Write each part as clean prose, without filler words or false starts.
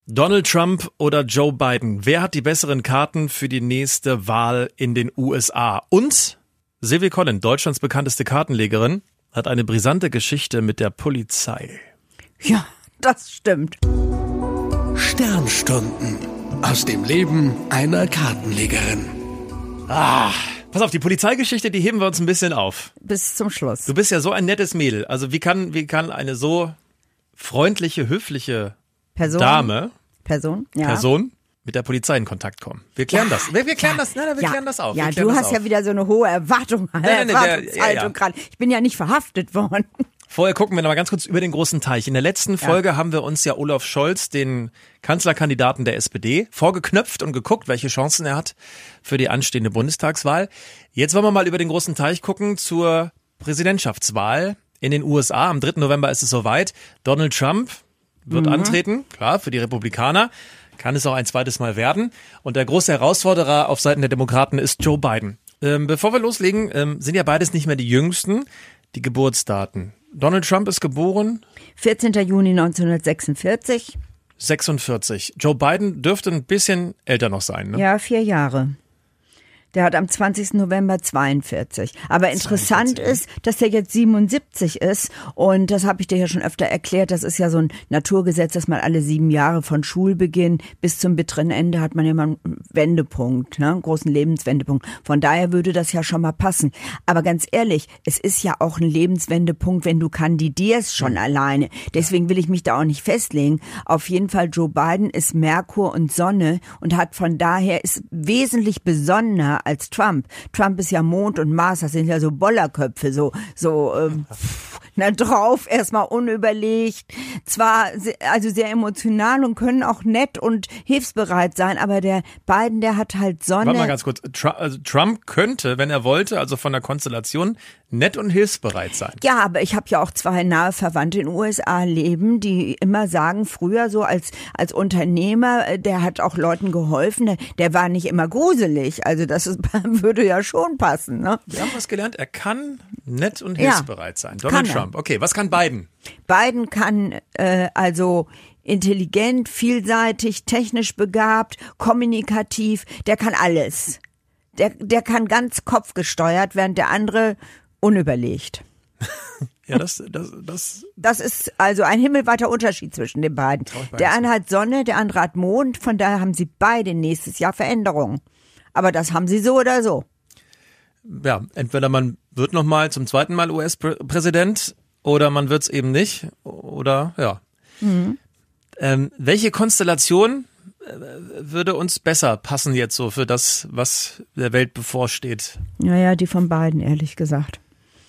Donald Trump oder Joe Biden? Wer hat die besseren Karten für die nächste Wahl in den USA? Und Silvie Collin, Deutschlands bekannteste Kartenlegerin, hat eine brisante Geschichte mit der Polizei. Ja, das stimmt. Sternstunden aus dem Leben einer Kartenlegerin. Pass auf, die Polizeigeschichte, die heben wir uns ein bisschen auf. Bis zum Schluss. Du bist ja so ein nettes Mädel. Also wie kann eine so freundliche, höfliche Person mit der Polizei in Kontakt kommen? Wir klären das. Wir klären das auf. Ja, du hast ja wieder so eine hohe Erwartungshaltung gerade. Ich bin ja nicht verhaftet worden. Vorher gucken wir noch mal ganz kurz über den großen Teich. In der letzten Folge haben wir uns ja Olaf Scholz, den Kanzlerkandidaten der SPD, vorgeknöpft und geguckt, welche Chancen er hat für die anstehende Bundestagswahl. Jetzt wollen wir mal über den großen Teich gucken zur Präsidentschaftswahl in den USA. Am 3. November ist es soweit. Donald Trump wird antreten, klar, für die Republikaner. Kann es auch ein zweites Mal werden. Und der große Herausforderer auf Seiten der Demokraten ist Joe Biden. Bevor wir loslegen, sind ja beides nicht mehr die Jüngsten. Die Geburtsdaten. Donald Trump ist geboren 14. Juni 1946. 46. Joe Biden dürfte ein bisschen älter noch sein, ne? Ja, 4 Jahre. Der hat am 20. November 42. Aber interessant 42, ist, dass der jetzt 77 ist. Und das habe ich dir ja schon öfter erklärt. Das ist ja so ein Naturgesetz, dass man alle 7 Jahre von Schulbeginn bis zum bitteren Ende hat man ja immer einen Wendepunkt, ne? Einen großen Lebenswendepunkt. Von daher würde das ja schon mal passen. Aber ganz ehrlich, es ist ja auch ein Lebenswendepunkt, wenn du kandidierst schon alleine. Deswegen will ich mich da auch nicht festlegen. Auf jeden Fall, Joe Biden ist Merkur und Sonne und hat von daher ist wesentlich besonderer als Trump. Trump ist ja Mond und Mars, das sind ja so Bollerköpfe, drauf, erstmal unüberlegt. Zwar also sehr emotional und können auch nett und hilfsbereit sein, aber der Biden, der hat halt Sonne. Warte mal ganz kurz. Trump könnte, wenn er wollte, also von der Konstellation, nett und hilfsbereit sein. Ja, aber ich habe ja auch 2 nahe Verwandte in den USA leben, die immer sagen, früher so als Unternehmer, der hat auch Leuten geholfen, der war nicht immer gruselig. Also das würde ja schon passen, ne? Wir haben was gelernt, er kann nett und hilfsbereit sein. Donald Trump. Okay, was kann Biden? Biden kann also intelligent, vielseitig, technisch begabt, kommunikativ, der kann alles. Der kann ganz kopfgesteuert, während der andere unüberlegt. Ja, das ist also ein himmelweiter Unterschied zwischen den beiden. Der eine hat Sonne, der andere hat Mond, von daher haben sie beide nächstes Jahr Veränderungen. Aber das haben sie so oder so. Ja, entweder man wird nochmal zum zweiten Mal US-Präsident oder man wird's eben nicht. Oder, ja. Welche Konstellation würde uns besser passen jetzt so für das, was der Welt bevorsteht? Ja, die von beiden, ehrlich gesagt.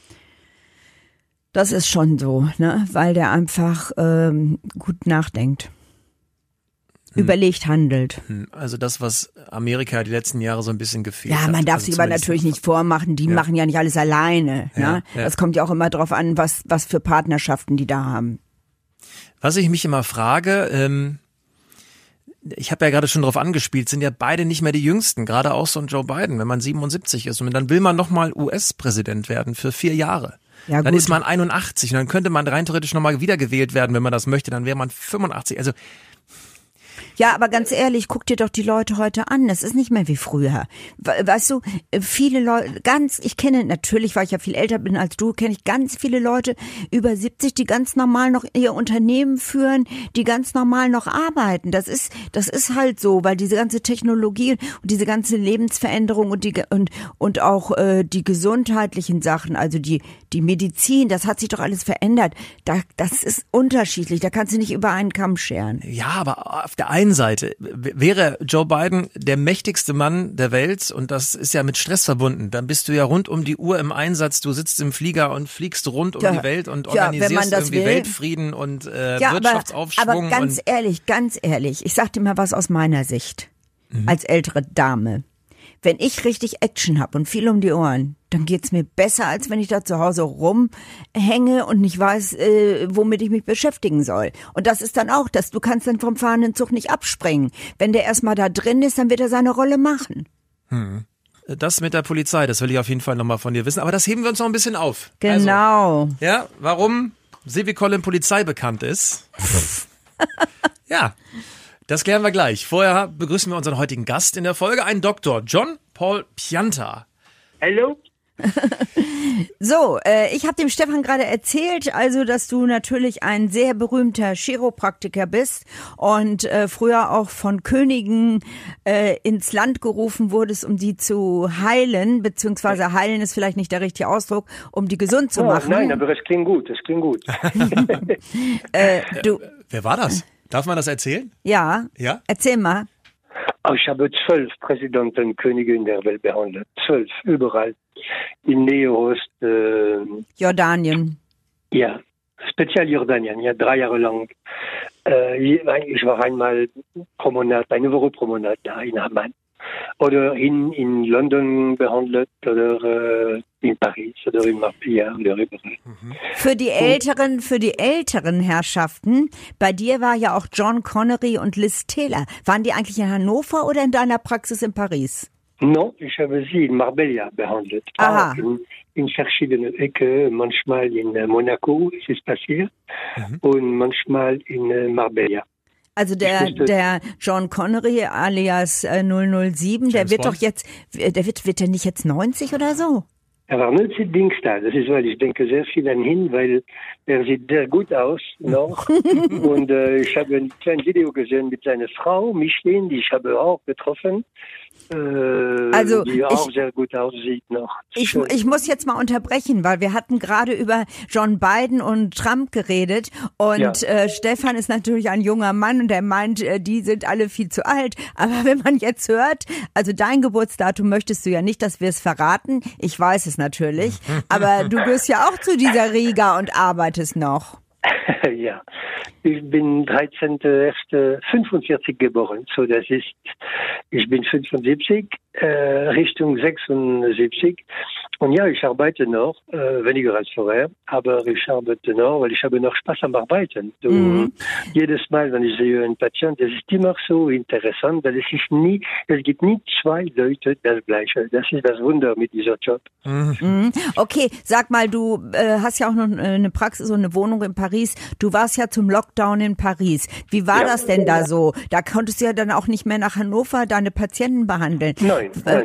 Das ist schon so, ne, weil der einfach gut nachdenkt. Überlegt handelt. Also das, was Amerika die letzten Jahre so ein bisschen gefehlt hat. Ja, man darf sich aber natürlich nicht vormachen, die machen ja nicht alles alleine. Ne? Ja. Das kommt ja auch immer drauf an, was für Partnerschaften die da haben. Was ich mich immer frage, ich habe ja gerade schon drauf angespielt, sind ja beide nicht mehr die Jüngsten, gerade auch so ein Joe Biden, wenn man 77 ist und dann will man nochmal US-Präsident werden für 4 Jahre. Ja, dann ist man 81 und dann könnte man rein theoretisch nochmal wiedergewählt werden, wenn man das möchte, dann wäre man 85, also ja, aber ganz ehrlich, guck dir doch die Leute heute an. Das ist nicht mehr wie früher. Weißt du, viele Leute, ich kenne, natürlich, weil ich ja viel älter bin als du, kenne ich ganz viele Leute über 70, die ganz normal noch ihr Unternehmen führen, die ganz normal noch arbeiten. Das ist halt so, weil diese ganze Technologie und diese ganze Lebensveränderung und auch die gesundheitlichen Sachen, also die Medizin, das hat sich doch alles verändert. Das ist unterschiedlich, da kannst du nicht über einen Kamm scheren. Ja, aber auf der einen Seite wäre Joe Biden der mächtigste Mann der Welt und das ist ja mit Stress verbunden. Dann bist du ja rund um die Uhr im Einsatz, du sitzt im Flieger und fliegst rund um die Welt und organisierst irgendwie Weltfrieden und Wirtschaftsaufschwung. Aber ganz ehrlich, ich sag dir mal was aus meiner Sicht als ältere Dame. Wenn ich richtig Action habe und viel um die Ohren, dann geht's mir besser, als wenn ich da zu Hause rumhänge und nicht weiß, womit ich mich beschäftigen soll. Und das ist dann auch das, du kannst dann vom fahrenden Zug nicht abspringen. Wenn der erstmal da drin ist, dann wird er seine Rolle machen. Das mit der Polizei, das will ich auf jeden Fall nochmal von dir wissen. Aber das heben wir uns noch ein bisschen auf. Genau. Also, ja, warum Silvie Collin Polizei bekannt ist. Ja. Das klären wir gleich. Vorher begrüßen wir unseren heutigen Gast in der Folge, einen Dr. John Paul Pianta. Hallo. So, ich habe dem Stefan gerade erzählt, also dass du natürlich ein sehr berühmter Chiropraktiker bist und früher auch von Königen ins Land gerufen wurdest, um die zu heilen, beziehungsweise heilen ist vielleicht nicht der richtige Ausdruck, um die gesund zu machen. Nein, aber es klingt gut, Wer war das? Darf man das erzählen? Ja? Erzähl mal. Ich habe 12 Präsidenten, Könige in der Welt behandelt. 12, überall. In Näheost. Jordanien. Ja, speziell Jordanien, ja, 3 Jahre lang. Ich war einmal eine Woche pro Monat da in Amman. Oder in London behandelt, oder in Paris, oder in Marseille, oder überall. Für die älteren Herrschaften, bei dir war ja auch John Connery und Liz Taylor. Waren die eigentlich in Hannover oder in deiner Praxis in Paris? No, ich habe sie in Marbella behandelt. Aha. In verschiedenen Ecken, manchmal in Monaco ist es passiert, und manchmal in Marbella. Also der John Connery alias 007, der wird doch jetzt, wird der nicht jetzt 90 oder so? Er war 90 Dingsda, das ist, weil ich denke sehr viel an ihn, weil er sieht sehr gut aus noch. Und ich habe ein kleines Video gesehen mit seiner Frau, Micheline, die ich habe auch getroffen. Die auch sehr gut aussieht noch. Ich muss jetzt mal unterbrechen, weil wir hatten gerade über John Biden und Trump geredet und Stefan ist natürlich ein junger Mann und er meint, die sind alle viel zu alt. Aber wenn man jetzt hört, also dein Geburtsdatum möchtest du ja nicht, dass wir es verraten. Ich weiß es natürlich, aber du gehörst ja auch zu dieser Riga und arbeitest noch. Ja, ich bin 13.01.45 geboren, so das ist, ich bin 75, Richtung 76 und ja, ich arbeite noch, weniger als vorher, aber ich arbeite noch, weil ich habe noch Spaß am Arbeiten. Jedes Mal, wenn ich sehe einen Patienten, das ist immer so interessant, weil es gibt nie 2 Leute das Gleiche. Das ist das Wunder mit dieser Job. Okay, sag mal, du hast ja auch noch eine Praxis und eine Wohnung in Paris. Du warst ja zum Lockdown in Paris. Wie war das denn da so? Da konntest du ja dann auch nicht mehr nach Hannover deine Patienten behandeln. Nein.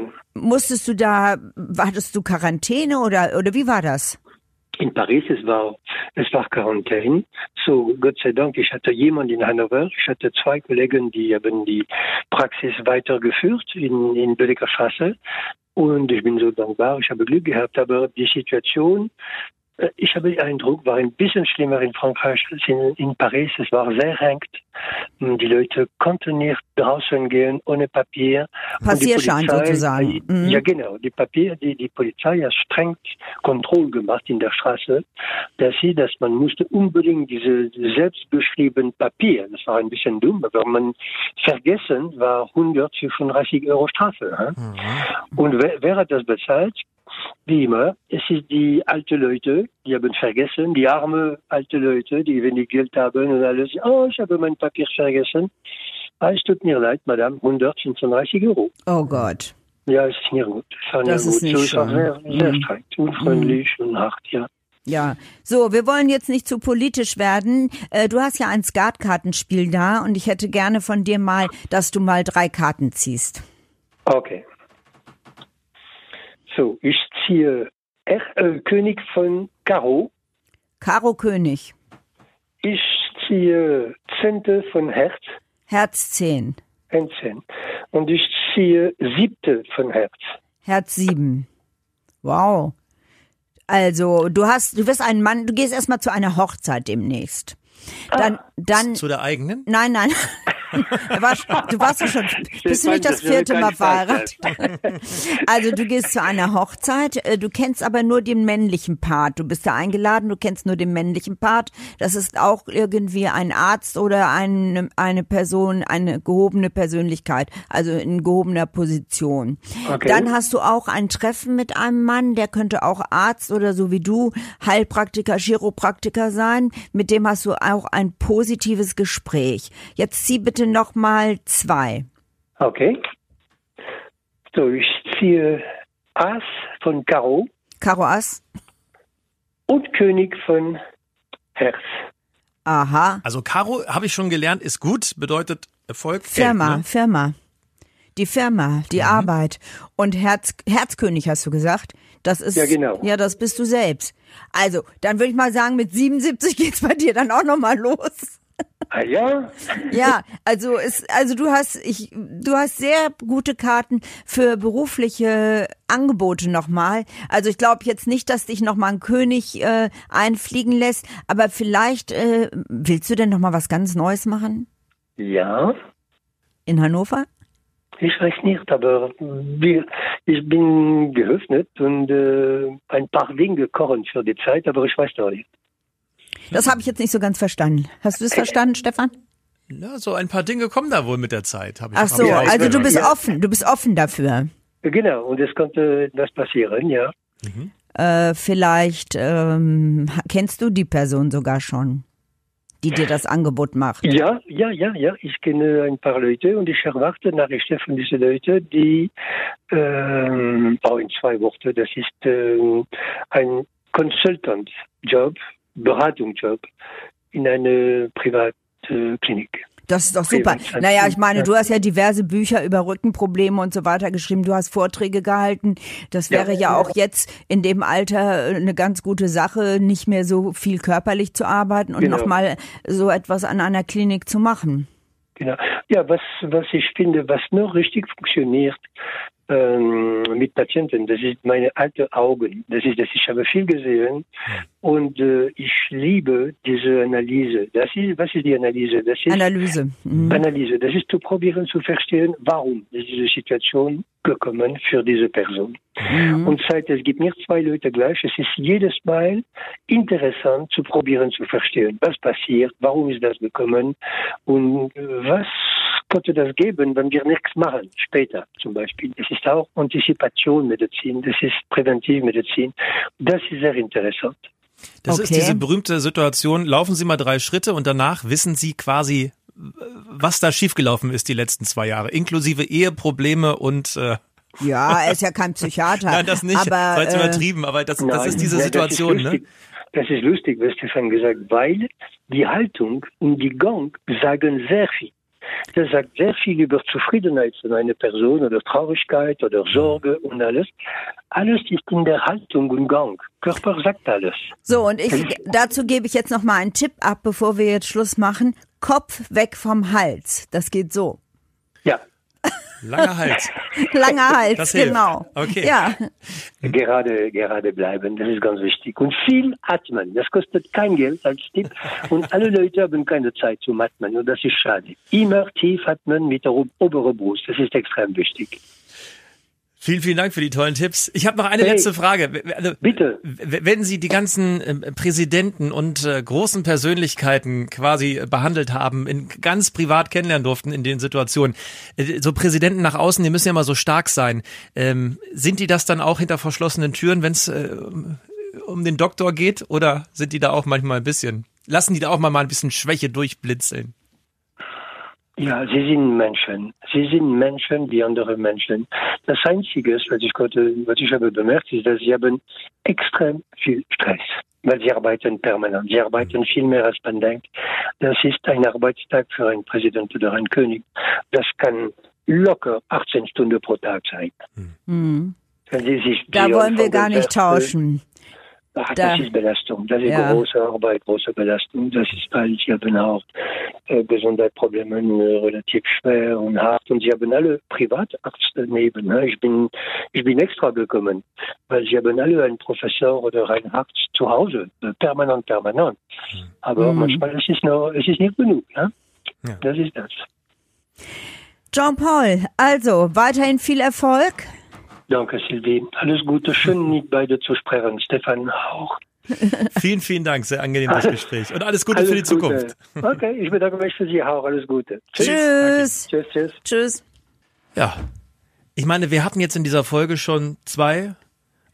Hattest du Quarantäne oder wie war das? In Paris, es war Quarantäne. So, Gott sei Dank, ich hatte jemanden in Hannover. Ich hatte 2 Kollegen, die haben die Praxis weitergeführt in Bödecker Straße. Und ich bin so dankbar, ich habe Glück gehabt, aber die Situation, ich habe den Eindruck, war ein bisschen schlimmer in Frankreich als in Paris. Es war sehr eng. Die Leute konnten nicht draußen gehen ohne Papier. Passierschein sozusagen. Ja, genau. Die Polizei hat streng Kontrolle gemacht in der Straße, dass man musste unbedingt diese selbstbeschriebene Papier, das war ein bisschen dumm, aber man vergessen, war 135 € Strafe. Und wer hat das bezahlt? Wie immer, es ist die alten Leute, die haben vergessen, die arme alte Leute, die wenig Geld haben und alles. Oh, ich habe mein Papier vergessen. Es tut mir leid, Madame, 135 €. Oh Gott. Ja, es ist nicht gut. Das ist nicht schön. Es war sehr streng, unfreundlich und hart, ja. Ja, so, wir wollen jetzt nicht zu politisch werden. Du hast ja ein Skatkartenspiel da und ich hätte gerne von dir mal, dass du mal 3 Karten ziehst. Okay. So, ich ziehe König von Karo. Karo König. Ich ziehe Zehnte von Herz. Herz 10. Herz 10. Und ich ziehe Siebte von Herz. Herz 7. Wow. Also, du wirst einen Mann, du gehst erstmal zu einer Hochzeit demnächst. Dann zu der eigenen? Nein. Du warst ja schon, bist du nicht das 4. Mal verheiratet? Also du gehst zu einer Hochzeit, du kennst aber nur den männlichen Part. Du bist da eingeladen, du kennst nur den männlichen Part. Das ist auch irgendwie ein Arzt oder eine Person, eine gehobene Persönlichkeit, also in gehobener Position. Okay. Dann hast du auch ein Treffen mit einem Mann, der könnte auch Arzt oder so wie du, Heilpraktiker, Chiropraktiker sein. Mit dem hast du auch ein positives Gespräch. Jetzt zieh bitte nochmal 2. Okay. So, ich ziehe Ass von Karo. Karo Ass. Und König von Herz. Aha. Also Karo, habe ich schon gelernt, ist gut, bedeutet Erfolg, Firma, Geld, ne? Firma. Die Firma, die Arbeit. Und Herzkönig hast du gesagt. Das ist, Ja, genau. Ja, das bist du selbst. Also, dann würde ich mal sagen, mit 77 geht's bei dir dann auch nochmal los. Ah ja? Ja, also du hast sehr gute Karten für berufliche Angebote nochmal. Also ich glaube jetzt nicht, dass dich nochmal ein König einfliegen lässt, aber vielleicht willst du denn nochmal was ganz Neues machen? Ja. In Hannover? Ich weiß nicht, aber ich bin geöffnet und ein paar Dinge kochen für die Zeit, aber ich weiß noch nicht. Das habe ich jetzt nicht so ganz verstanden. Hast du es verstanden, Stefan? Ja, so ein paar Dinge kommen da wohl mit der Zeit. Ach so, also du bist offen dafür. Genau, und es konnte etwas passieren, ja. Vielleicht kennst du die Person sogar schon, die dir das Angebot macht. Ja. Ich kenne ein paar Leute und ich erwarte Nachrichten von diesen Leuten, die in 2 Worten, das ist ein Consultant-Job, Beratungsjob in eine Privatklinik. Das ist doch super. Naja, ich meine, du hast ja diverse Bücher über Rückenprobleme und so weiter geschrieben. Du hast Vorträge gehalten. Das wäre ja auch jetzt in dem Alter eine ganz gute Sache, nicht mehr so viel körperlich zu arbeiten und nochmal so etwas an einer Klinik zu machen. Genau. Ja, was ich finde, was noch richtig funktioniert mit Patienten, das ist meine alten Augen. Ich habe viel gesehen und ich liebe diese Analyse. Was ist die Analyse? Das ist Analyse. Analyse. Das ist zu probieren zu verstehen, warum ist diese Situation gekommen für diese Person. Und es gibt nicht 2 Leute gleich. Es ist jedes Mal interessant zu probieren zu verstehen, was passiert, warum ist das gekommen und was könnte das geben, wenn wir nichts machen, später zum Beispiel. Das ist auch Antizipationsmedizin, das ist Präventivmedizin. Das ist sehr interessant. Das ist diese berühmte Situation, laufen Sie mal 3 Schritte und danach wissen Sie quasi, was da schiefgelaufen ist die letzten 2 Jahre, inklusive Eheprobleme und Ja, er ist ja kein Psychiater. Nein, das nicht, das war jetzt übertrieben, aber das ist diese Situation, ne? Das ist lustig, was Stefan gesagt hat, weil die Haltung und die Gang sagen sehr viel. Das sagt sehr viel über Zufriedenheit von einer Person oder Traurigkeit oder Sorge und alles. Alles ist in der Haltung und Gang. Körper sagt alles. So, und dazu gebe ich jetzt noch mal einen Tipp ab, bevor wir jetzt Schluss machen. Kopf weg vom Hals. Das geht so. Ja. Langer Hals. Langer Hals, das hilft. Genau. Okay. Ja. Gerade bleiben, das ist ganz wichtig. Und viel atmen, das kostet kein Geld als Tipp. Und alle Leute haben keine Zeit zum Atmen und das ist schade. Immer tief atmen mit der oberen Brust, das ist extrem wichtig. Vielen, vielen Dank für die tollen Tipps. Ich habe noch eine letzte Frage. Also, bitte. Wenn Sie die ganzen Präsidenten und großen Persönlichkeiten quasi behandelt haben, ganz privat kennenlernen durften in den Situationen, so Präsidenten nach außen, die müssen ja mal so stark sein. Sind die das dann auch hinter verschlossenen Türen, wenn es um den Doktor geht? Oder sind die da auch manchmal lassen die da auch mal ein bisschen Schwäche durchblitzeln? Ja, sie sind Menschen. Sie sind Menschen wie andere Menschen. Das Einzige, was ich habe bemerkt, ist, dass sie haben extrem viel Stress, weil sie arbeiten permanent. Sie arbeiten viel mehr, als man denkt. Das ist ein Arbeitstag für einen Präsident oder einen König. Das kann locker 18 Stunden pro Tag sein. Da wollen wir gar nicht tauschen. Das ist Belastung. Das ist große Arbeit, große Belastung. Das ist, weil sie haben auch Gesundheitsprobleme relativ schwer und hart. Und sie haben alle Privatarzt daneben. Ich bin extra gekommen, weil sie haben alle einen Professor oder einen Arzt zu Hause. Permanent. Aber manchmal es ist nicht genug. Ja? Das ist das. Jean-Paul, also weiterhin viel Erfolg. Danke, Sylvie. Alles Gute. Schön, mit beide zu sprechen. Stefan auch. Vielen, vielen Dank. Sehr angenehmes Gespräch. Und alles Gute für die Zukunft. Okay, ich bedanke mich für Sie auch. Alles Gute. Tschüss. Okay. Tschüss. Ja. Ich meine, wir hatten jetzt in dieser Folge schon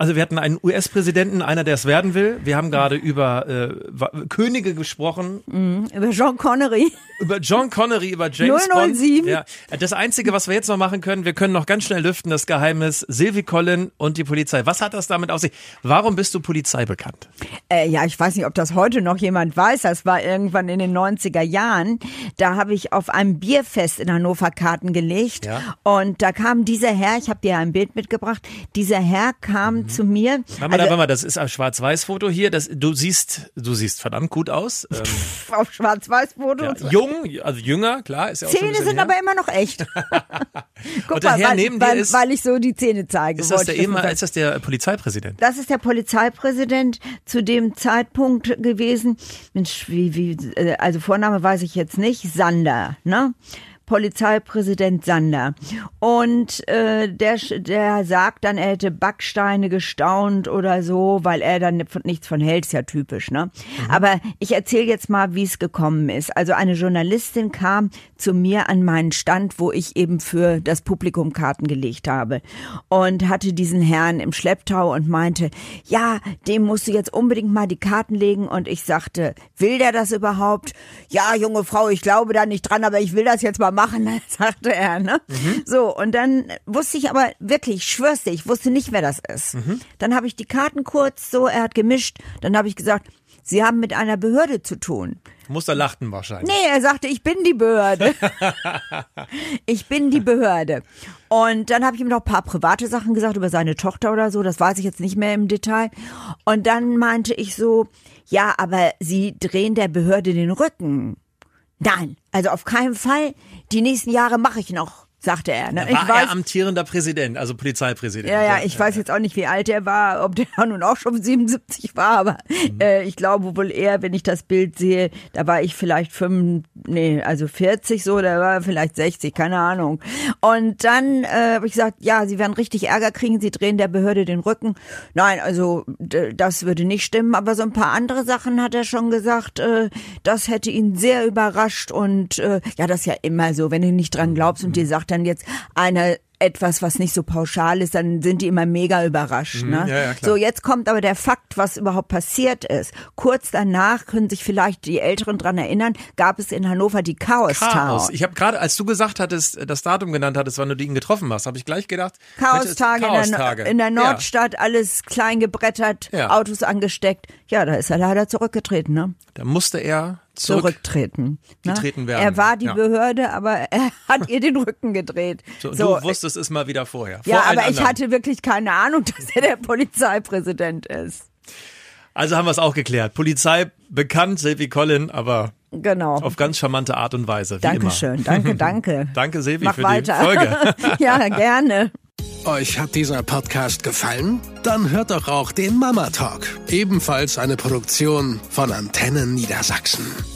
Also wir hatten einen US-Präsidenten, einer, der es werden will. Wir haben gerade über Könige gesprochen. Über Sean Connery. Über John Connery, über James 007. Bond. Ja. Das Einzige, was wir jetzt noch machen können, wir können noch ganz schnell lüften, das Geheimnis Sylvie Collin und die Polizei. Was hat das damit auf sich? Warum bist du Polizei bekannt? Ja, ich weiß nicht, ob das heute noch jemand weiß. Das war irgendwann in den 90er Jahren. Da habe ich auf einem Bierfest in Hannover Karten gelegt. Ja. Und da kam dieser Herr, ich habe dir ein Bild mitgebracht, dieser Herr kam zu mir. Warte mal, das ist ein Schwarz-Weiß-Foto hier. Du siehst verdammt gut aus. Auf Schwarz-Weiß-Fotos. Ja, jung, also jünger, klar. Ist ja auch Zähne schon sind aber immer noch echt. Guck und der Herr neben dir ist, weil ich so die Zähne zeige. Ist das der Polizeipräsident? Das ist der Polizeipräsident zu dem Zeitpunkt gewesen. Mensch, also Vorname weiß ich jetzt nicht. Sander, ne? Polizeipräsident Sander. Und der sagt dann, er hätte Backsteine gestaunt oder so, weil er dann nichts von hält, ist ja typisch, ne? Aber ich erzähle jetzt mal, wie es gekommen ist. Also eine Journalistin kam zu mir an meinen Stand, wo ich eben für das Publikum Karten gelegt habe und hatte diesen Herrn im Schlepptau und meinte, ja, dem musst du jetzt unbedingt mal die Karten legen. Und ich sagte, will der das überhaupt? Ja, junge Frau, ich glaube da nicht dran, aber ich will das jetzt mal machen, sagte er, ne? So, und dann wusste ich aber wirklich, ich schwör's dir, ich wusste nicht, wer das ist. Dann habe ich die Karten kurz so, er hat gemischt, dann habe ich gesagt, Sie haben mit einer Behörde zu tun. Muss er lachen wahrscheinlich. Nee, er sagte, ich bin die Behörde. Ich bin die Behörde. Und dann habe ich ihm noch ein paar private Sachen gesagt über seine Tochter oder so, das weiß ich jetzt nicht mehr im Detail. Und dann meinte ich so, ja, aber Sie drehen der Behörde den Rücken. Nein, also auf keinen Fall. Die nächsten Jahre mache ich noch, sagte er. Ne? Er amtierender Präsident, also Polizeipräsident. Ja, ich weiß jetzt auch nicht, wie alt er war, ob der nun auch schon 77 war, aber ich glaube wohl eher, wenn ich das Bild sehe, da war ich vielleicht 40 so, der war vielleicht 60, keine Ahnung. Und dann habe ich gesagt, ja, Sie werden richtig Ärger kriegen, Sie drehen der Behörde den Rücken. Nein, also das würde nicht stimmen, aber so ein paar andere Sachen hat er schon gesagt, das hätte ihn sehr überrascht und ja, das ist ja immer so, wenn du nicht dran glaubst und dir sagt dann jetzt einer etwas, was nicht so pauschal ist, dann sind die immer mega überrascht. Ne? Ja, so, jetzt kommt aber der Fakt, was überhaupt passiert ist. Kurz danach, können sich vielleicht die Älteren dran erinnern, gab es in Hannover die Chaos Town. Ich habe gerade, als du gesagt hattest, das Datum genannt hattest, wann du ihn getroffen hast, habe ich gleich gedacht, Chaos-Tage in der Nordstadt, alles klein gebrettert, Autos angesteckt. Ja, da ist er leider zurückgetreten. Ne? Da musste er zurücktreten. Getreten werden. Er war die Behörde, aber er hat ihr den Rücken gedreht. So, du wusstest es mal wieder vorher. Ja, aber ich hatte wirklich keine Ahnung, dass er der Polizeipräsident ist. Also haben wir es auch geklärt. Polizei bekannt, Sylvie Collin, aber genau. Auf ganz charmante Art und Weise. Dankeschön, danke. Danke, Sylvie, Mach für weiter. die Folge. Ja, gerne. Euch hat dieser Podcast gefallen? Dann hört doch auch den Mama Talk, ebenfalls eine Produktion von Antennen Niedersachsen.